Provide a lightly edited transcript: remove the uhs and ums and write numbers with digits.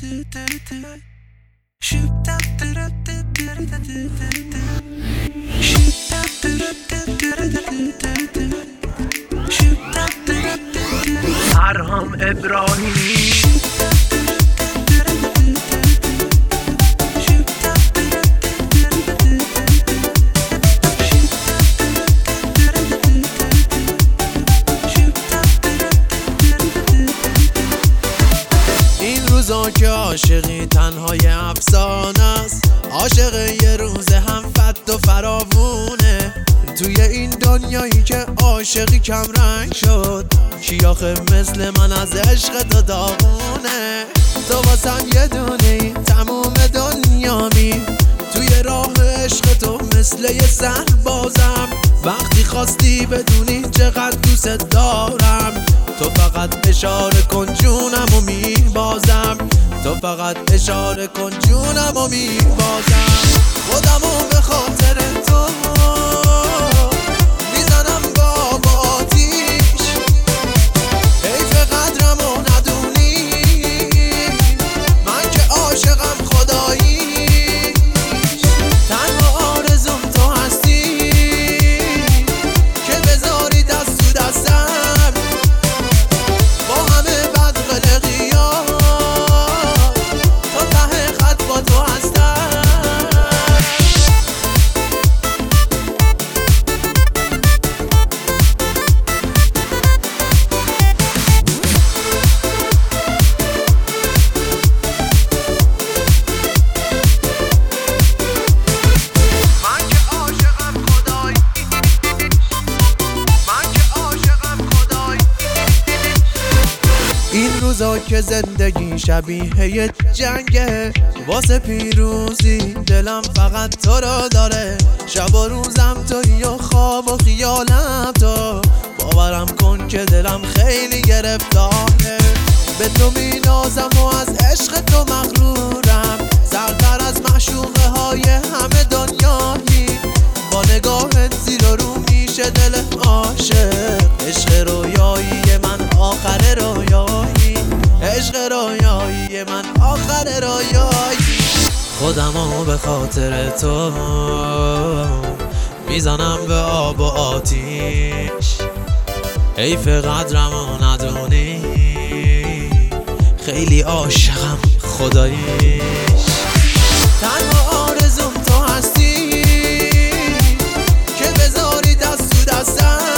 فرهام ابراهیمی این روزا که عاشقی تنهای افسانه است، عاشق یه روز هم فت و فراوونه. توی این دنیایی که عاشقی کم رنگ شد، کی آخه مثل من از عشق تو داغونه؟ تو واسم یه دونه‌ای تموم دنیامی، توی راه عشق تو مثل یه سربازم. وقتی خواستی بدونی چقدر دوست دارم، تو فقط اشاره کن جونمو میبازم، تو فقط اشاره کن جونمو میبازم. خودمو به خاطر تو میزنم با آتیش، حیف قدرمو ندونی من که عاشقم خداییش. تنها آرزوم تو هستی که بذاری دست تو دستم، با همه بدقلقیات تا ته خط با تو هستم. این روزا که زندگی شبیه یه جنگه، واسه پیروزی دلم فقط تو رو داره. شب و روزم تویی و خواب و خیالم تو، باورم کن که دلم خیلی گرفتاره. به تو می نازم و از عشق تو مغرورم، سرتر از معشوقه های همه دنیایی. با نگاهت زیر و رو میشه دل عاشق، عشق رویایی من آخر رویایی، عشق رویایی من آخر رویایی. خودمو به خاطر تو میزنم به آب و آتیش، حیف قدرمو ندونی خیلی عاشقم خداییش. تنها آرزوم تو هستی که بذاری دست تو دستم،